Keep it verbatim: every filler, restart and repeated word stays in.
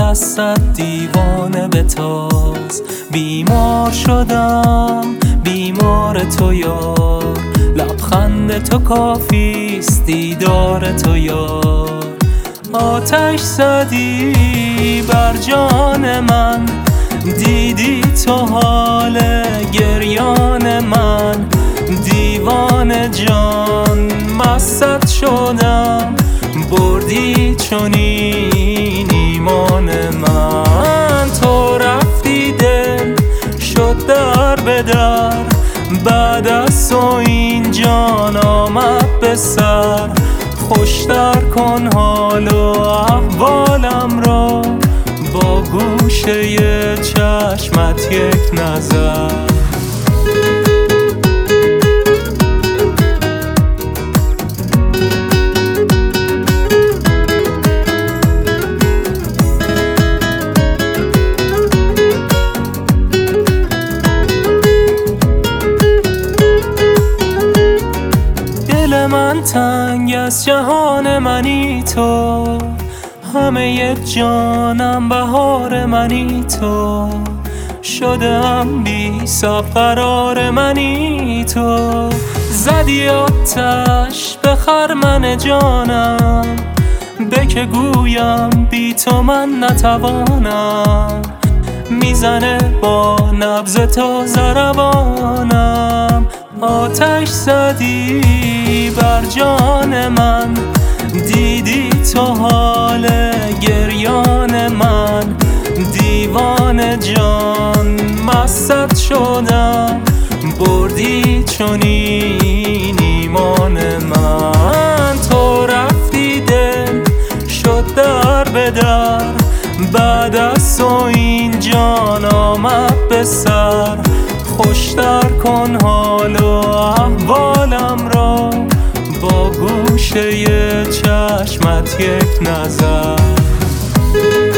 دستت دیوانه بتاز. بیمار شدم بیمار تو یار، لبخند تو کافیست دیدار تو یار. آتش زدی بر جان من، دیدی تو حال گریان من. دیوان جان مست شدم، بردی چنین ایمان من. تو رفتی دل شد در به در، بعد از تو این جان آمد به سر. خوشتر کن حال و احوالم را، با گوشه چشمت یک نظر. دل من تنگ از جهان منی تو، همه جانم بهار منی تو. شدم بی صبر قرار منی تو. زدی آتش به خرمن جانم، به که گویم بی تو من نتوانم. میزنه با نبض تو ضربانم. آتش زدی بر جان من، دیدی تو حال گریان من. دیوان جان مست شدم، بردی چنین ایمان من. تو رفتی دل شد در به در، بعد از تو این جان آمد به سر. خوشتر کن حال و احوالم را، با گوشه چشمت یک نظر.